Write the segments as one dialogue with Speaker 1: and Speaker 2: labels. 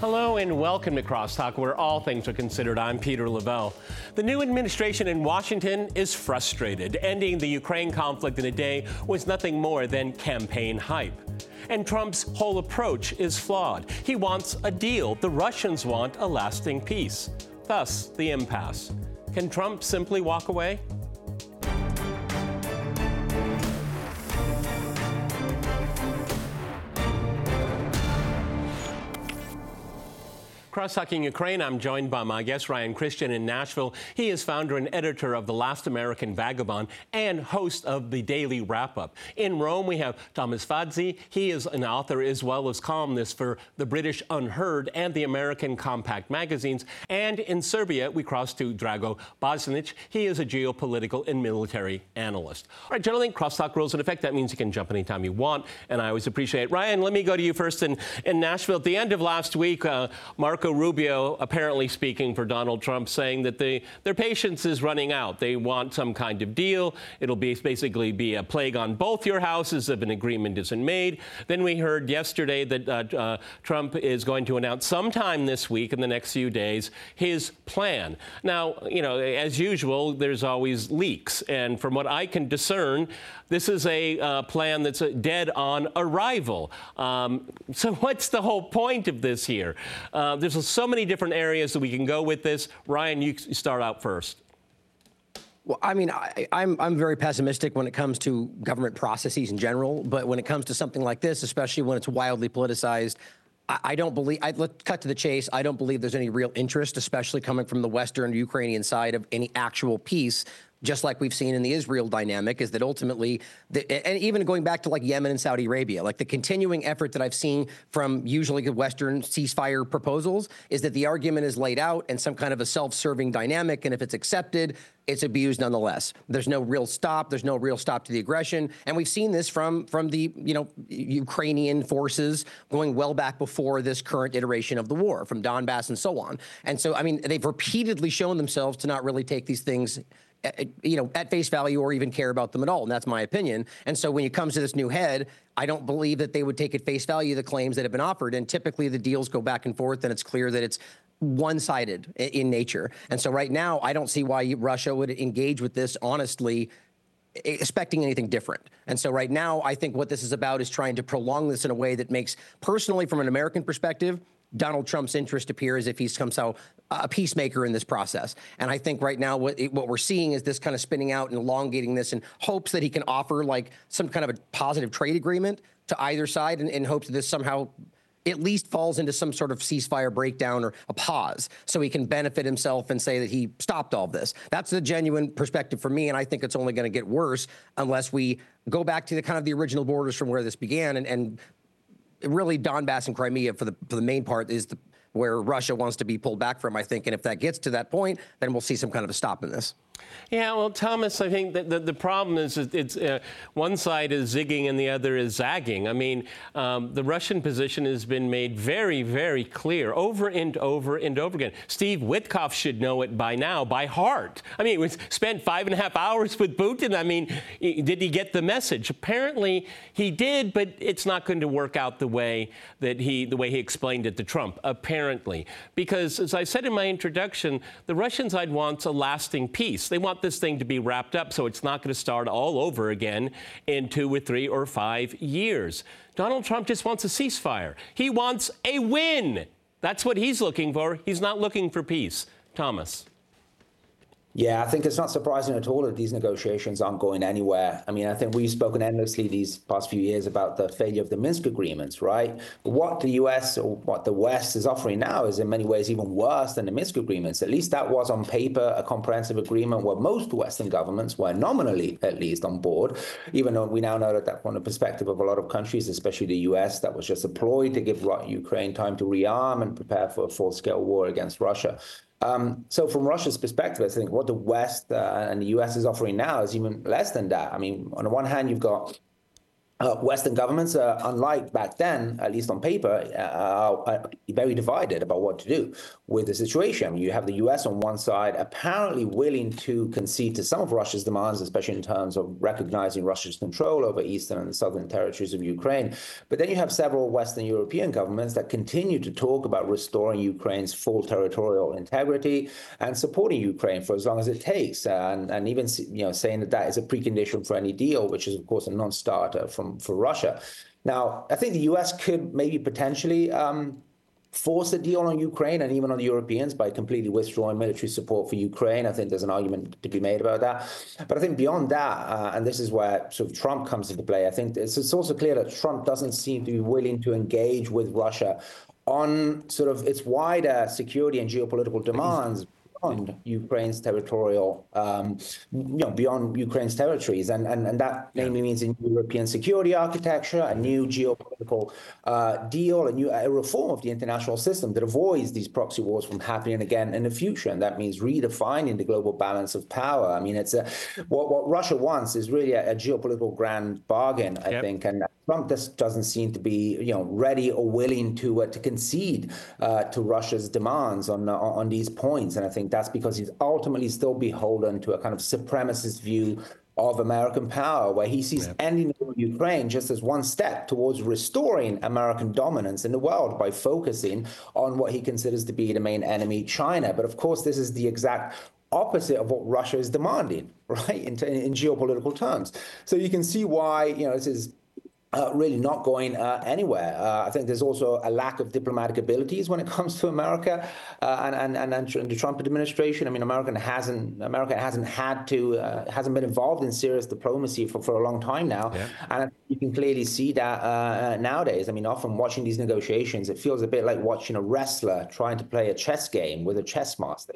Speaker 1: Hello and welcome to Crosstalk, where all things are considered. I'm Peter Lavelle. The new administration in Washington is frustrated. Ending the Ukraine conflict in a day was nothing more than campaign hype. And Trump's whole approach is flawed. He wants a deal. The Russians want a lasting peace. Thus, the impasse. Can Trump simply walk away? Cross-talking Ukraine, I'm joined by my guest, Ryan Christian, in Nashville. He is founder and editor of The Last American Vagabond and host of the Daily Wrap-Up. In Rome, we have Thomas Fadzi. He is an author as well as columnist for the British Unheard and the American Compact magazines. And in Serbia, we cross to Drago Bosnic. He is a geopolitical and military analyst. All right, gentlemen, crosstalk rules in effect. That means you can jump anytime you want, and I always appreciate it. Ryan, let me go to you first in Nashville. At the end of last week, Marco Rubio apparently speaking for Donald Trump, saying that their patience is running out. They want some kind of deal. It'll basically be a plague on both your houses if an agreement isn't made. Then we heard yesterday that Trump is going to announce sometime this week, in the next few days, his plan. Now, you know, as usual, there's always leaks. And from what I can discern, this is a plan that's dead on arrival. So what's the whole point of this here? There's so many different areas that we can go with this. Ryan, you start out first.
Speaker 2: Well, I mean, I'm very pessimistic when it comes to government processes in general, but when it comes to something like this, especially when it's wildly politicized, I don't believe, let's cut to the chase, I don't believe there's any real interest, especially coming from the Western Ukrainian side, of any actual peace. Just like we've seen in the Israel dynamic, is that ultimately, and even going back to like Yemen and Saudi Arabia, like the continuing effort that I've seen from usually the Western ceasefire proposals is that the argument is laid out and some kind of a self-serving dynamic, and if it's accepted, it's abused nonetheless. There's no real stop. There's no real stop to the aggression, and we've seen this from the Ukrainian forces going well back before this current iteration of the war, from Donbass and so on. And so, I mean, they've repeatedly shown themselves to not really take these things at face value or even care about them at all. And that's my opinion. And so when it comes to this new head, I don't believe that they would take at face value the claims that have been offered. And typically the deals go back and forth, and it's clear that it's one-sided in nature. And so right now, I don't see why Russia would engage with this honestly, expecting anything different. And so right now, I think what this is about is trying to prolong this in a way that makes, personally, from an American perspective, Donald Trump's interest appear as if he's somehow a peacemaker in this process. And I think right now what we're seeing is this kind of spinning out and elongating this in hopes that he can offer like some kind of a positive trade agreement to either side, in hopes that this somehow at least falls into some sort of ceasefire breakdown or a pause, so he can benefit himself and say that he stopped all of this. That's the genuine perspective for me, and I think it's only going to get worse unless we go back to the kind of the original borders from where this began, and really Donbass and Crimea for the main part is where Russia wants to be pulled back from, I think. And if that gets to that point, then we'll see some kind of a stop in this.
Speaker 1: Yeah, well, Thomas, I think that the problem is it's one side is zigging and the other is zagging. I mean, the Russian position has been made very, very clear over and over and over again. Steve Witkoff should know it by now, by heart. I mean, we spent 5.5 hours with Putin. I mean, did he get the message? Apparently he did, but it's not going to work out the way he explained it to Trump, apparently. Because, as I said in my introduction, the Russian side wants a lasting peace. They want this thing to be wrapped up so it's not going to start all over again in 2 or 3 or 5 years. Donald Trump just wants a ceasefire. He wants a win. That's what he's looking for. He's not looking for peace. Thomas.
Speaker 3: Yeah, I think it's not surprising at all that these negotiations aren't going anywhere. I mean, I think we've spoken endlessly these past few years about the failure of the Minsk agreements, right? But what the US or what the West is offering now is in many ways even worse than the Minsk agreements. At least that was on paper a comprehensive agreement where most Western governments were nominally at least on board, even though we now know that from the perspective of a lot of countries, especially the US, that was just a ploy to give Ukraine time to rearm and prepare for a full-scale war against Russia. So from Russia's perspective, I think what the West and the US is offering now is even less than that. I mean, on the one hand, you've got Western governments, unlike back then, at least on paper, are very divided about what to do with the situation. You have the U.S. on one side, apparently willing to concede to some of Russia's demands, especially in terms of recognizing Russia's control over eastern and southern territories of Ukraine. But then you have several Western European governments that continue to talk about restoring Ukraine's full territorial integrity and supporting Ukraine for as long as it takes, and even saying that that is a precondition for any deal, which is of course a non-starter for Russia. Now, I think the U.S. could maybe potentially force a deal on Ukraine and even on the Europeans by completely withdrawing military support for Ukraine. I think there's an argument to be made about that. But I think beyond that, and this is where sort of Trump comes into play, I think it's also clear that Trump doesn't seem to be willing to engage with Russia on sort of its wider security and geopolitical demands beyond Ukraine's territorial, beyond Ukraine's territories. And that namely means a new European security architecture, a new geopolitical deal, a reform of the international system that avoids these proxy wars from happening again in the future. And that means redefining the global balance of power. I mean, it's what Russia wants is really a geopolitical grand bargain, I think. And Trump just doesn't seem to be, ready or willing to concede to Russia's demands on these points. And I think that's because he's ultimately still beholden to a kind of supremacist view of American power, where he sees ending Ukraine just as one step towards restoring American dominance in the world by focusing on what he considers to be the main enemy, China. But of course, this is the exact opposite of what Russia is demanding, right, in geopolitical terms. So you can see why, this is really not going anywhere. I think there's also a lack of diplomatic abilities when it comes to America and the Trump administration. I mean, America hasn't been involved in serious diplomacy for a long time now, and you can clearly see that nowadays. I mean, often watching these negotiations, it feels a bit like watching a wrestler trying to play a chess game with a chess master.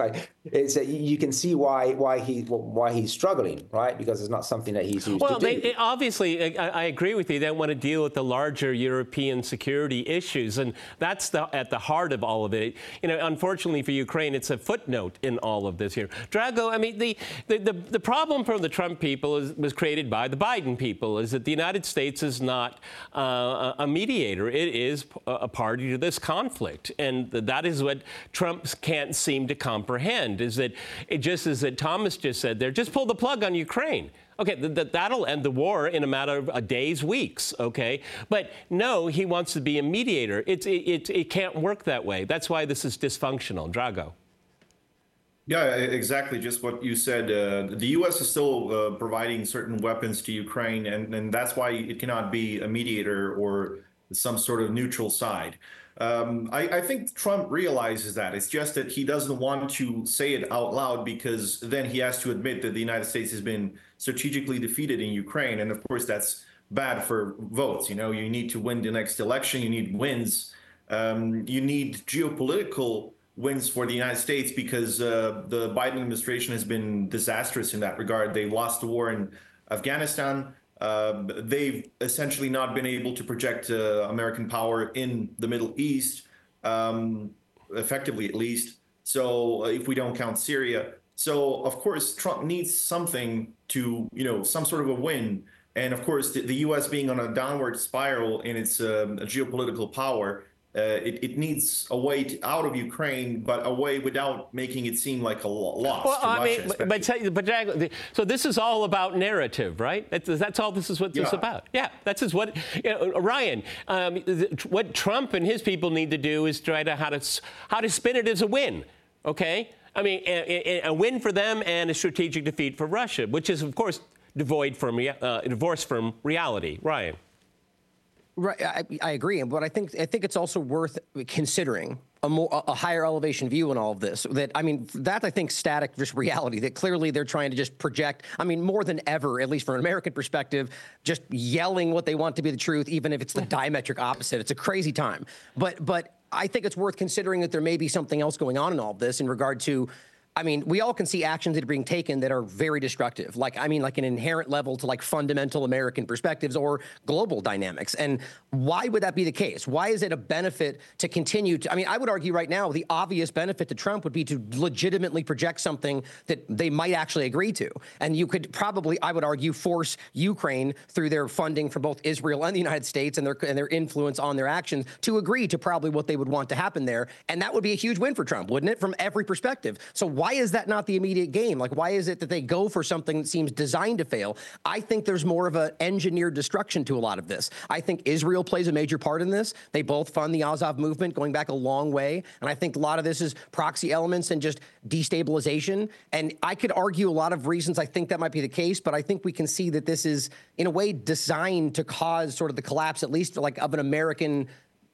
Speaker 3: You can see why he's struggling, right? Because it's not something that he's used to do.
Speaker 1: Obviously, I agree with you. They don't want to deal with the larger European security issues, and that's at the heart of all of it. Unfortunately for Ukraine, it's a footnote in all of this here. Drago, I mean, the problem for the Trump people was created by the Biden people, is that the United States is not a mediator. It is a party to this conflict, and that is what Trump can't seem to comprehend, is that it just, as that Thomas just said there, just pull the plug on Ukraine. Okay, that'll end the war in a matter of days, weeks, okay? But no, he wants to be a mediator. It can't work that way. That's why this is dysfunctional. Drago.
Speaker 4: Yeah, exactly. Just what you said. The U.S. is still providing certain weapons to Ukraine, and that's why it cannot be a mediator or some sort of neutral side. I think Trump realizes that. It's just that he doesn't want to say it out loud, because then he has to admit that the United States has been strategically defeated in Ukraine. And of course, that's bad for votes. You need to win the next election. You need wins. You need geopolitical wins for the United States, because the Biden administration has been disastrous in that regard. They lost the war in Afghanistan. They've essentially not been able to project American power in the Middle East, effectively at least. So if we don't count Syria. So, of course, Trump needs something to, some sort of a win. And, of course, the U.S. being on a downward spiral in its geopolitical power, it needs a way out of Ukraine, but a way without making it seem like a loss.
Speaker 1: Well,
Speaker 4: to Russia,
Speaker 1: but so this is all about narrative, right? That's all this is what this is about. Yeah, that's just what Ryan. What Trump and his people need to do is try to how to spin it as a win. Okay, I mean a win for them and a strategic defeat for Russia, which is of course divorced from reality. Ryan.
Speaker 2: Right, I agree, but I think it's also worth considering a higher elevation view in all of this. That I think static just reality that clearly they're trying to just project. I mean, more than ever, at least from an American perspective, just yelling what they want to be the truth, even if it's the diametric opposite. It's a crazy time, but I think it's worth considering that there may be something else going on in all of this in regard to I mean, we all can see actions that are being taken that are very destructive. Like, I mean, like an inherent level to like fundamental American perspectives or global dynamics. And why would that be the case? Why is it a benefit to continue to, I mean, I would argue right now, the obvious benefit to Trump would be to legitimately project something that they might actually agree to. And you could probably, I would argue, force Ukraine through their funding for both Israel and the United States and their influence on their actions to agree to probably what they would want to happen there. And that would be a huge win for Trump, wouldn't it? From every perspective. So why is that not the immediate game? Like, why is it that they go for something that seems designed to fail? I think there's more of an engineered destruction to a lot of this. I think Israel plays a major part in this. They both fund the Azov movement going back a long way. And I think a lot of this is proxy elements and just destabilization. And I could argue a lot of reasons I think that might be the case, but I think we can see that this is, in a way, designed to cause sort of the collapse, at least like of an American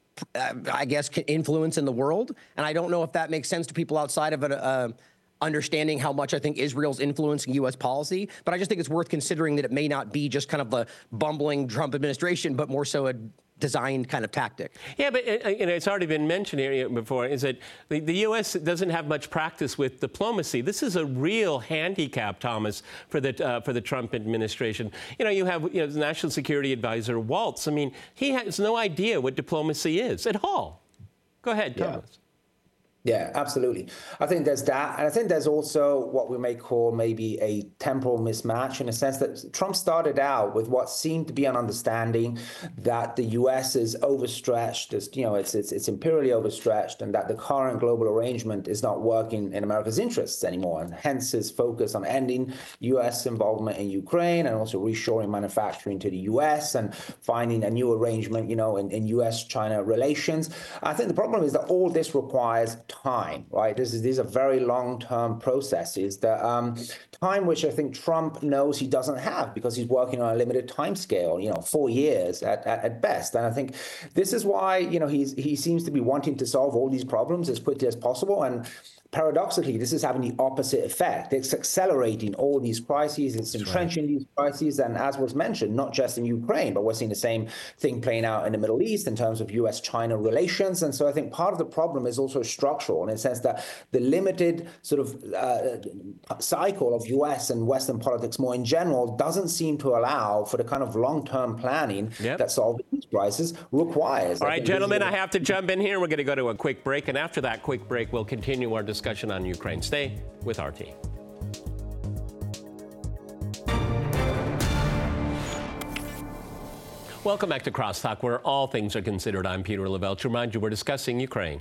Speaker 2: I guess, influence in the world. And I don't know if that makes sense to people outside of understanding how much I think Israel's influencing U.S. policy. But I just think it's worth considering that it may not be just kind of a bumbling Trump administration, but more so a designed kind of tactic.
Speaker 1: Yeah, but it's already been mentioned here before, is that the U.S. doesn't have much practice with diplomacy. This is a real handicap, Thomas, for the Trump administration. You have the National Security Advisor, Waltz. I mean, he has no idea what diplomacy is at all. Go ahead, Thomas.
Speaker 3: Yeah, absolutely. I think there's that. And I think there's also what we may call maybe a temporal mismatch in a sense that Trump started out with what seemed to be an understanding that the U.S. is overstretched, it's imperially overstretched, and that the current global arrangement is not working in America's interests anymore. And hence his focus on ending U.S. involvement in Ukraine and also reshoring manufacturing to the U.S. and finding a new arrangement, in U.S.-China relations. I think the problem is that all this requires time, right? These are very long-term processes that time which I think Trump knows he doesn't have because he's working on a limited time scale, 4 years at best. And I think this is why, he seems to be wanting to solve all these problems as quickly as possible. And paradoxically, this is having the opposite effect. It's accelerating all these crises. It's entrenching these crises. And as was mentioned, not just in Ukraine, but we're seeing the same thing playing out in the Middle East in terms of U.S.-China relations. And so I think part of the problem is also structural in the sense that the limited sort of cycle of U.S. and Western politics more in general doesn't seem to allow for the kind of long-term planning that solving these crises requires.
Speaker 1: All right, gentlemen, I have to jump in here. We're going to go to a quick break. And after that quick break, we'll continue our discussion on Ukraine. Stay with RT. Welcome back to Crosstalk, where all things are considered. I'm Peter Lavelle. To remind you, we're discussing Ukraine.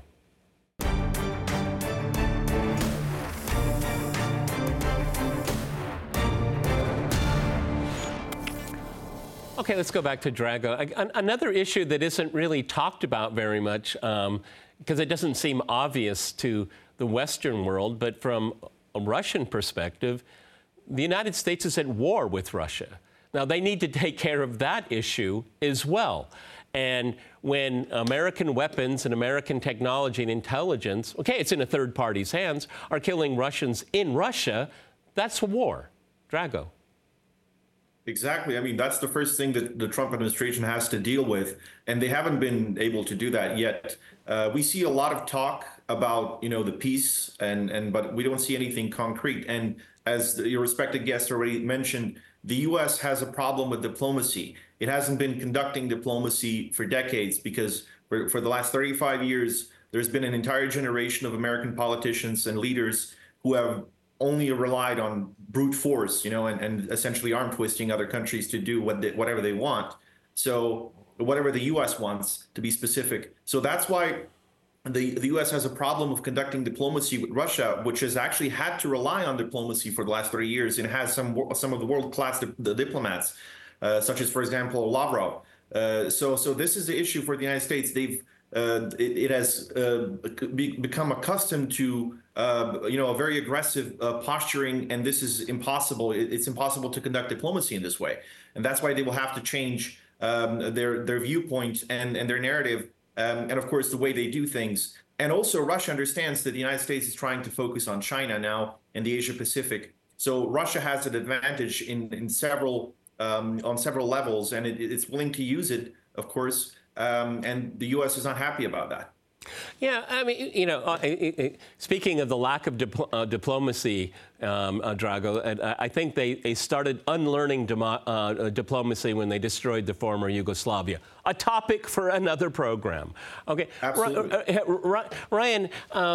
Speaker 1: Okay, let's go back to Drago. Another issue that isn't really talked about very much, because it doesn't seem obvious to the Western world, but from a Russian perspective, the United States is at war with Russia. Now, they need to take care of that issue as well. And when American weapons and American technology and intelligence, okay, it's in a third party's hands, are killing Russians in Russia, that's a war. Drago.
Speaker 4: Exactly. I mean, that's the first thing that the Trump administration has to deal with, and they haven't been able to do that yet. We see a lot of talk about, the peace, but we don't see anything concrete. And as your respected guest already mentioned, the U.S. has a problem with diplomacy. It hasn't been conducting diplomacy for decades because for the last 35 years, there's been an entire generation of American politicians and leaders who have only relied on brute force, and essentially arm twisting other countries to do whatever they want. So whatever the U.S. wants, to be specific. So that's why the U.S. has a problem of conducting diplomacy with Russia, which has actually had to rely on diplomacy for the last 30 years. And has some of the world-class diplomats, such as, for example, Lavrov. So this is the issue for the United States. It has become accustomed to a very aggressive posturing, and this is impossible. It's impossible to conduct diplomacy in this way, and that's why they will have to change their viewpoint and their narrative, and of course the way they do things. And also, Russia understands that the United States is trying to focus on China now and the Asia Pacific. So Russia has an advantage on several levels, and it's willing to use it, of course. And the U.S. is not happy about that.
Speaker 1: Yeah, I mean, speaking of the lack of diplomacy, Drago, I think they started unlearning diplomacy when they destroyed the former Yugoslavia. A topic for another program. Okay,
Speaker 4: absolutely.
Speaker 1: Ryan,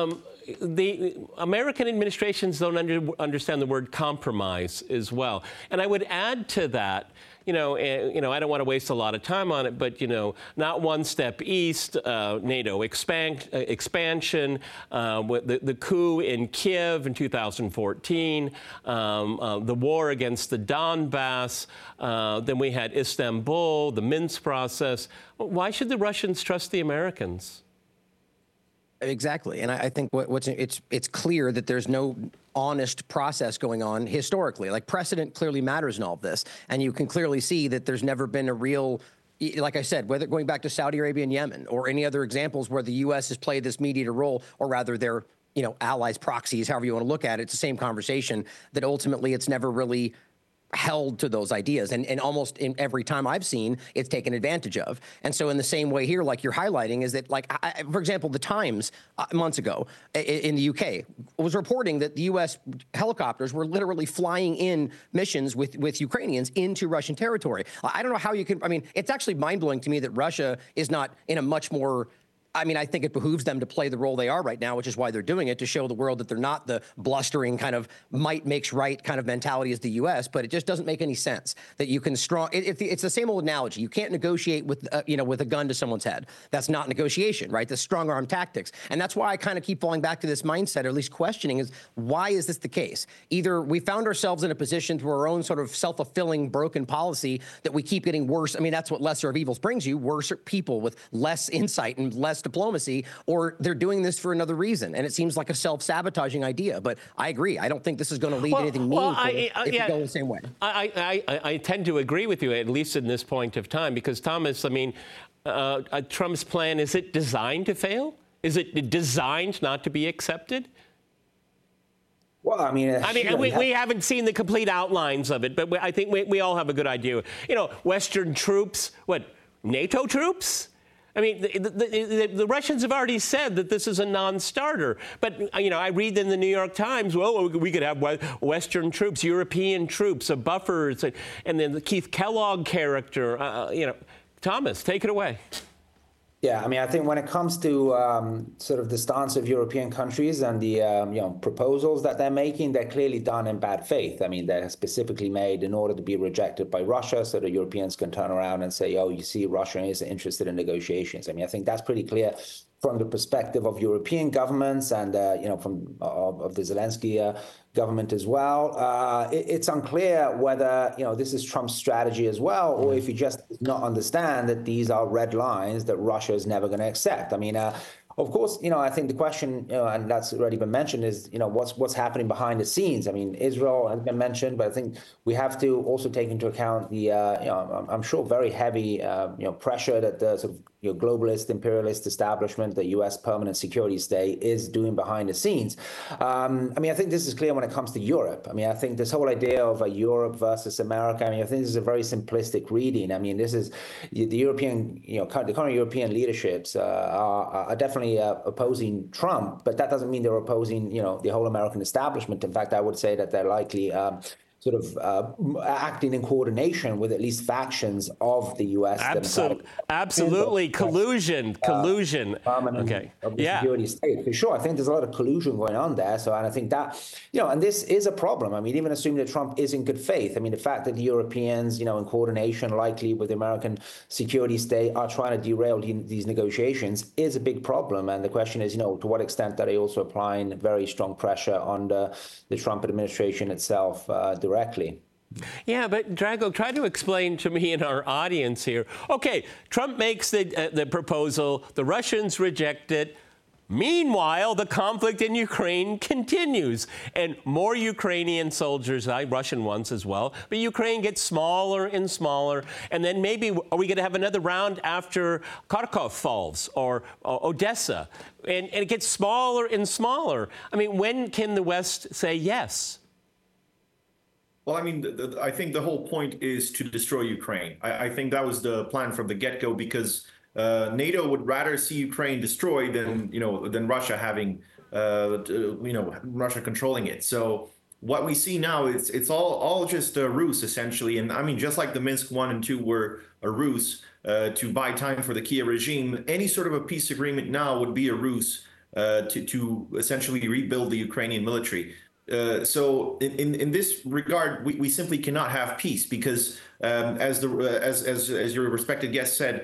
Speaker 1: the American administrations don't understand the word compromise as well, and I would add to that. I don't want to waste a lot of time on it, but, not one step east, NATO expansion, the coup in Kiev in 2014, the war against the Donbass, then we had Istanbul, the Minsk process. Why should the Russians trust the Americans?
Speaker 2: Exactly, and I think it's clear that there's no honest process going on historically. Like, precedent clearly matters in all of this, and you can clearly see that there's never been a real, like I said, whether going back to Saudi Arabia and Yemen or any other examples where the U.S. has played this mediator role, or rather their allies, proxies, however you want to look at it. It's the same conversation that ultimately it's never really held to those ideas, and almost in every time I've seen, it's taken advantage of. And so in the same way here, like you're highlighting, is that, like, for example, the Times months ago in the UK was reporting that the U.S. helicopters were literally flying in missions with Ukrainians into Russian territory. I don't know how you can, I mean, it's actually mind-blowing to me that Russia is not in a much more, I mean, I think it behooves them to play the role they are right now, which is why they're doing it, to show the world that they're not the blustering kind of might makes right kind of mentality as the U.S., but it just doesn't make any sense that you can it's the same old analogy. You can't negotiate with, with a gun to someone's head. That's not negotiation, right? The strong arm tactics. And that's why I kind of keep falling back to this mindset, or at least questioning, is why is this the case? Either we found ourselves in a position through our own sort of self-fulfilling broken policy that we keep getting worse. I mean, that's what lesser of evils brings you, worse people with less insight and less diplomacy, or they're doing this for another reason. And it seems like a self-sabotaging idea. But I agree. I don't think this is going to lead to anything meaningful if you go the same way.
Speaker 1: I tend to agree with you, at least in this point of time, because, Thomas, I mean, Trump's plan, is it designed to fail? Is it designed not to be accepted?
Speaker 3: Well, I mean,
Speaker 1: we haven't seen the complete outlines of it, but I think we all have a good idea. Western troops, what, NATO troops? I mean, the Russians have already said that this is a non-starter. But, I read in the New York Times, well, we could have Western troops, European troops, buffers, and then the Keith Kellogg character. Thomas, take it away.
Speaker 3: Yeah, I mean, I think when it comes to sort of the stance of European countries and the proposals that they're making, they're clearly done in bad faith. I mean, they're specifically made in order to be rejected by Russia, so the Europeans can turn around and say, "Oh, you see, Russia is interested in negotiations." I mean, I think that's pretty clear from the perspective of European governments and from of the Zelensky government as well. It's unclear whether this is Trump's strategy as well, or if he just does not understand that these are red lines that Russia is never going to accept. I mean, of course, I think the question, and that's already been mentioned, is what's happening behind the scenes. I mean, Israel has been mentioned, but I think we have to also take into account the I'm sure very heavy pressure that the sort of globalist, imperialist establishment, the U.S. permanent security state, is doing behind the scenes. I mean, I think this is clear when it comes to Europe. I mean, I think this whole idea of a Europe versus America, I mean, I think this is a very simplistic reading. I mean, this is the European, the current European leaderships are definitely opposing Trump, but that doesn't mean they're opposing, the whole American establishment. In fact, I would say that they're likely sort of acting in coordination with at least factions of the U.S.
Speaker 1: Absolutely. Collusion. Okay.
Speaker 3: Of the security state. For sure. I think there's a lot of collusion going on there. So, and I think that, and this is a problem. I mean, even assuming that Trump is in good faith, I mean, the fact that the Europeans, in coordination likely with the American security state, are trying to derail these negotiations is a big problem. And the question is, to what extent are they also applying very strong pressure on the Trump administration itself directly?
Speaker 1: Yeah, but Drago, try to explain to me and our audience here. Okay, Trump makes the proposal, the Russians reject it. Meanwhile, the conflict in Ukraine continues, and more Ukrainian soldiers, Russian ones as well, but Ukraine gets smaller and smaller, and then maybe are we going to have another round after Kharkov falls or Odessa, and it gets smaller and smaller. I mean, when can the West say yes?
Speaker 4: Well, I mean, I think the whole point is to destroy Ukraine. I think that was the plan from the get-go, because NATO would rather see Ukraine destroyed than Russia having Russia controlling it. So what we see now, it's all just a ruse essentially. And I mean, just like the Minsk 1 and 2 were a ruse to buy time for the Kiev regime, any sort of a peace agreement now would be a ruse to essentially rebuild the Ukrainian military. So in this regard, we simply cannot have peace because, as your respected guest said,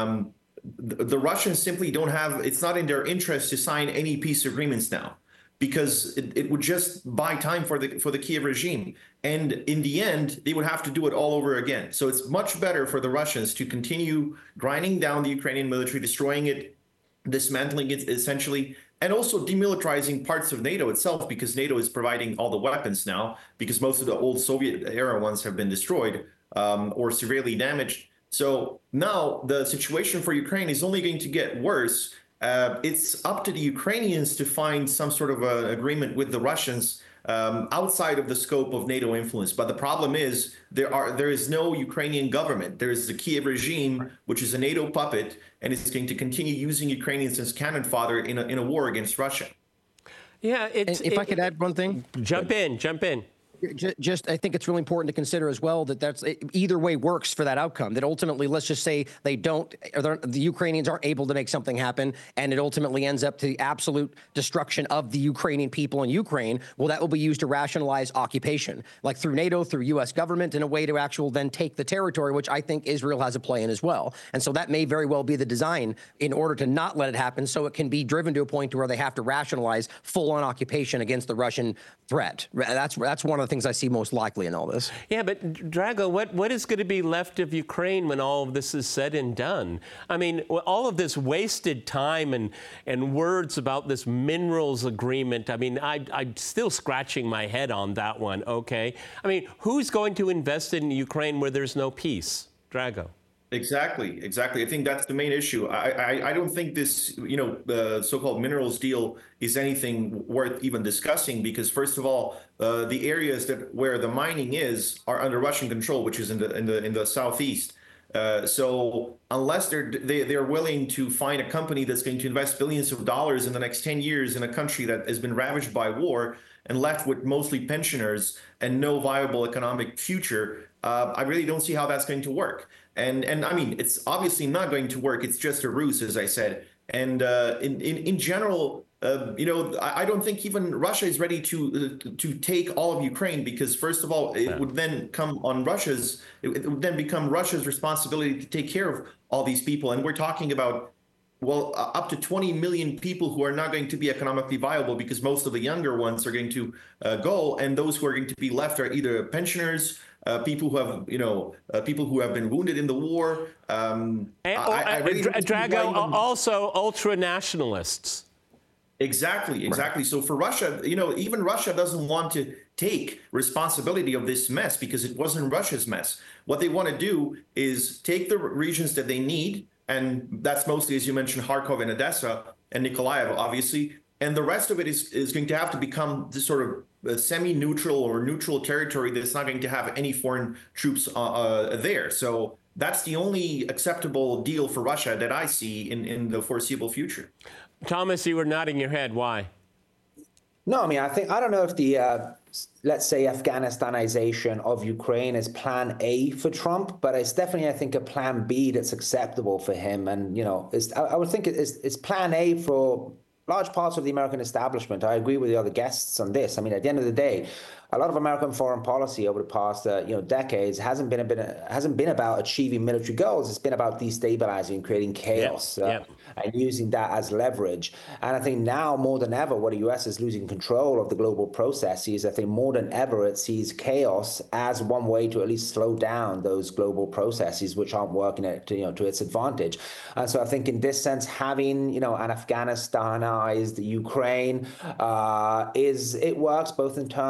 Speaker 4: the Russians simply don't have. It's not in their interest to sign any peace agreements now, because it would just buy time for the Kiev regime, and in the end, they would have to do it all over again. So it's much better for the Russians to continue grinding down the Ukrainian military, destroying it, dismantling it essentially, and also demilitarizing parts of NATO itself, because NATO is providing all the weapons now, because most of the old Soviet era ones have been destroyed or severely damaged. So now the situation for Ukraine is only going to get worse. It's up to the Ukrainians to find some sort of an agreement with the Russians outside of the scope of NATO influence. But the problem is there is no Ukrainian government. There is the Kiev regime, which is a NATO puppet, and it's going to continue using Ukrainians as cannon fodder in a war against Russia.
Speaker 1: Yeah,
Speaker 2: if I could add one thing.
Speaker 1: Jump in.
Speaker 2: Just, I think it's really important to consider as well that either way works for that outcome. That ultimately, let's just say the Ukrainians aren't able to make something happen, and it ultimately ends up to the absolute destruction of the Ukrainian people in Ukraine. Well, that will be used to rationalize occupation, like through NATO, through U.S. government, in a way to actually then take the territory, which I think Israel has a play in as well. And so that may very well be the design in order to not let it happen, so it can be driven to a point to where they have to rationalize full-on occupation against the Russian threat. That's one of the things I see most likely in all this.
Speaker 1: Yeah, but Drago, what is going to be left of Ukraine when all of this is said and done? I mean, all of this wasted time and words about this minerals agreement. I mean, I'm still scratching my head on that one, okay? I mean, who's going to invest in Ukraine where there's no peace? Drago.
Speaker 4: Exactly. I think that's the main issue. I don't think this, the so-called minerals deal is anything worth even discussing, because first of all, the areas where the mining is are under Russian control, which is in the southeast. So unless they're willing to find a company that's going to invest billions of dollars in the next 10 years in a country that has been ravaged by war and left with mostly pensioners and no viable economic future, I really don't see how that's going to work. And I mean, it's obviously not going to work. It's just a ruse, as I said. And in general, I don't think even Russia is ready to take all of Ukraine, because first of all, it would then come on it would then become Russia's responsibility to take care of all these people. And we're talking about, well, up to 20 million people who are not going to be economically viable, because most of the younger ones are going to go, and those who are going to be left are either pensioners, people who have been wounded in the war.
Speaker 1: Drago, also ultra nationalists.
Speaker 4: Exactly. Right. So for Russia, even Russia doesn't want to take responsibility of this mess, because it wasn't Russia's mess. What they want to do is take the regions that they need, and that's mostly, as you mentioned, Kharkov and Odessa and Nikolaev, obviously. And the rest of it is going to have to become this sort of semi-neutral or neutral territory that's not going to have any foreign troops there. So that's the only acceptable deal for Russia that I see in the foreseeable future.
Speaker 1: Thomas, you were nodding your head. Why?
Speaker 3: No, I mean, I don't know if the, let's say, Afghanistanization of Ukraine is plan A for Trump, but it's definitely, I think, a plan B that's acceptable for him. And, I would think it's plan A for large parts of the American establishment. I agree with the other guests on this. I mean, at the end of the day, a lot of American foreign policy over the past decades hasn't been about achieving military goals. It's been about destabilizing, creating chaos, and using that as leverage. And I think now more than ever, where the U.S. is losing control of the global processes, I think more than ever it sees chaos as one way to at least slow down those global processes which aren't working to its advantage. And so I think in this sense, having an Afghanistanized Ukraine it works both in terms of creating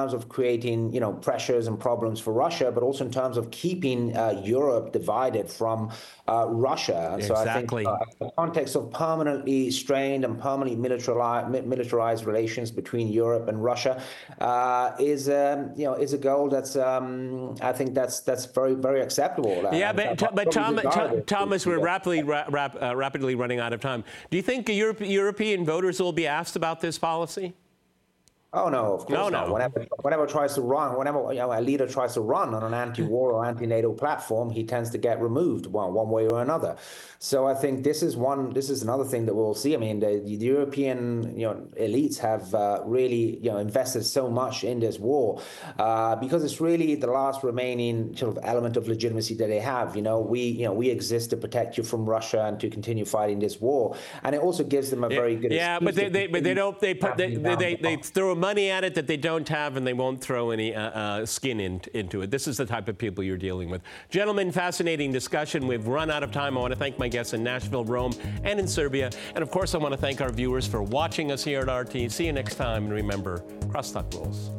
Speaker 3: creating, pressures and problems for Russia, but also in terms of keeping Europe divided from Russia. And so
Speaker 1: Exactly.
Speaker 3: I think the context of permanently strained and permanently militarized relations between Europe and Russia is a goal that's I think that's very, very acceptable.
Speaker 1: Yeah, but Thomas, we're rapidly running out of time. Do you think European voters will be asked about this policy?
Speaker 3: Oh no, of course not. Whenever a leader tries to run on an anti-war or anti-NATO platform, he tends to get removed one way or another. So I think this is another thing that we'll see. I mean, the European elites have really invested so much in this war because it's really the last remaining sort of element of legitimacy that they have. We exist to protect you from Russia and to continue fighting this war, and it also gives them a very good.
Speaker 1: Yeah, but they throw money at it that they don't have, and they won't throw any skin into it. This is the type of people you're dealing with. Gentlemen, fascinating discussion. We've run out of time. I want to thank my guests in Nashville, Rome, and in Serbia. And of course, I want to thank our viewers for watching us here at RT. See you next time. And remember, crosstalk rules.